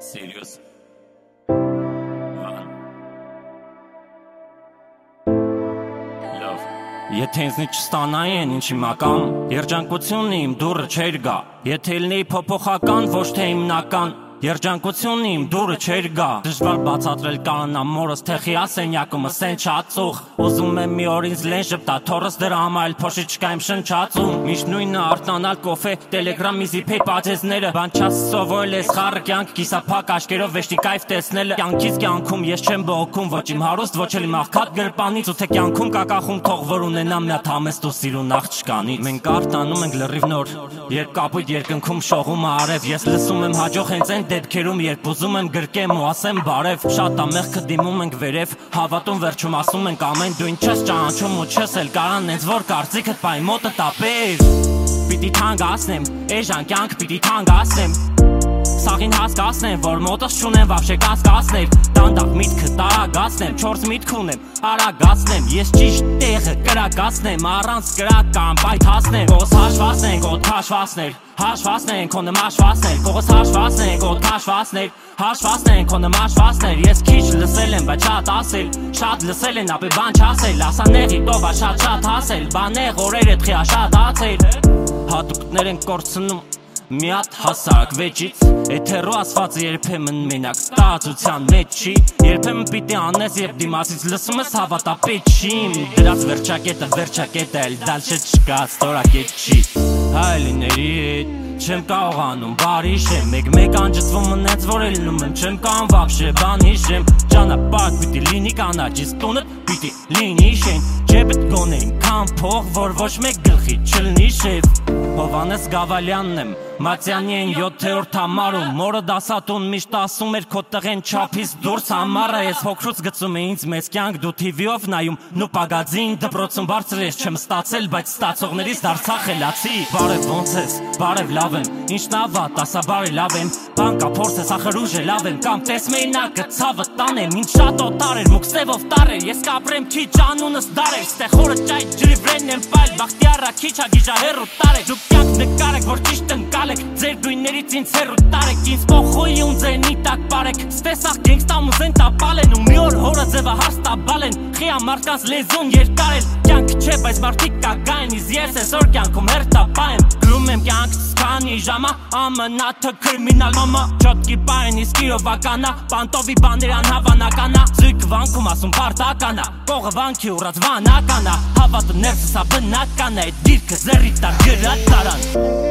Serious. Եթե ինձնից չստանային ինչ հիմական, երջանկությունն իմ դուրը չէր գա, եթե լինեի փոփոխական, ոչ թե հիմնական, երջանկությունն իմ դուրը չէր գա, դժվար բացատրել կանանամ մորս թեխի ասենյակումս են չածուխ, ուզում եմ մի օր ինձ լեն ժպտա, թորս դրա համար էլ փոշի չկա իմ շնչածում, միշտ նույնը արտանալ կոֆե, տելեգրամ միզիփե պատեզները, բան չաս սովորել ես խառը կյանք, կիսափակ աշկերով վեշտի կայֆ տեսնելը, կյանքից կյանքում ես չեմ բողոքում, ոչ իմ հարուստ, ոչ էլ իմ աղքատ գրպանից, ու թե կյանքում կա կախում թող որ ունենամ մի հատ համեստ ու սիրուն աղջկանից, մենք արտանում ենք լրիվ նոր, երբ կապույտ երկնքում շողում արև, ես լսում եմ հաջող հենց այն դեպքերում, երբ ուզում եմ գրկեմ ու ասեմ բարև, շատ ամեղքը դիմում ենք վերև, հավատում վերջում ասում ենք ամեն, դու ինչ ես ճանաչում ու չես էլ կարան նենց որ կարծիքդ պայ մոտը տապեր, պիտի թանկացնեմ, էժան կյանք պիտի թանկացնեմ, սաղին հասկացնեմ, որ մոտս չունեմ վաբշե կասկացներ, դանդաղ միտքը տարագացնեմ, չորս միտք ունեմ, արագացնեմ, ես ճիշտ տեղը կրակացնեմ, առանց կրական պայթացնեմ, կողս հաշվացնենք, ոտ հաշվացներ, հաշվացնենք, քո նմ հաշվացներ, կողս հաշվացնենք, ոտ հաշվացներ, հաշվացնենք, քո նմ հաշվացներ, ես քիչ լսել եմ, բայց շատ ասել, շատ լսել են, ապե բան չասել, ասաների տովա շատ հասել, բաներ օրերը տխիա շատ ացել, հատուկներ են կորցնում, մի հատ հասարակ վեճից, էթերու ասվածը երբեմն մենակ ստացության մեջ չի, երբեմն պիտի անես երբ դիմացից լսում ես հավատա պետ չի, դրած վերջակետը էլ դալշե չկա ստորակետ չի, հայլիների հետ չեմ կարողանում բարի շեմ, մեկ անջծվում մնեց որ էլ լնում եմ, չեմ կան վաբշե բան հիշեմ, ճանապարհ պիտի լինի կանաչ, իսկ տունդ պիտի լինի շեն, ջեբդ գոնեն քան փող, որ ոչ մեկ գլխի չլնի շեվ, Հովանես Գավալյանն եմ, Մատյանի են 7-րդ համարում, մորը դասատուն միշտ ասում էր քո տղեն չափից դուրս համարը, ես հոգրուց գծում է ինձ մեծ կյանք, դու TV-ով նայում, նու պագազին դպրոցում բարձր ես չեմ ստացել, բայց ստացողներից դարձա խելացի, բարև ոնց ես, բարև լավ եմ, ինչն ավատ, ասա բարի լավ եմ, բանկա փորձ ես ախր ուժը լավ եմ, կամ տես մենակը ցավը տանեմ, ինչ շատ օտար էր, մուկ սևով տարեր, ես կապրեմ չի ճանունս դարեր, ստեղորը ճայ ջրի վրեն եմ պայլ, բախտիարա քիչա գիժա հերու տարեր, դուք կյանք նկարեք, որ ճիշտ ընկալեք, ձեր գույներից ինձ հերու տարեք, ինձ փոխոյի ու ձենի տակ բարեք, ստեսախ գենգստամ ու զեն տապալ են, ու մի օր հորը ձևը հաստաբալ են, խիա մարդկանց լեզուն երկարել, կյանք չէ, բայց մարդիկ կագային, իզ ես այսօր կյանքում հերտապա եմ, գրում եմ կյանք Քանի ժամա, ամնաթը կրմինալ մամա Չոտկի պայն իսկ իրովականա Պանտովի բաներ անհավանականա Զույգ վանքում ասում պարտականա Կողը վանքի ուռած վանականա Հավատը ներսս ա բնականա Այդ դիրքը զերի տար գրատարան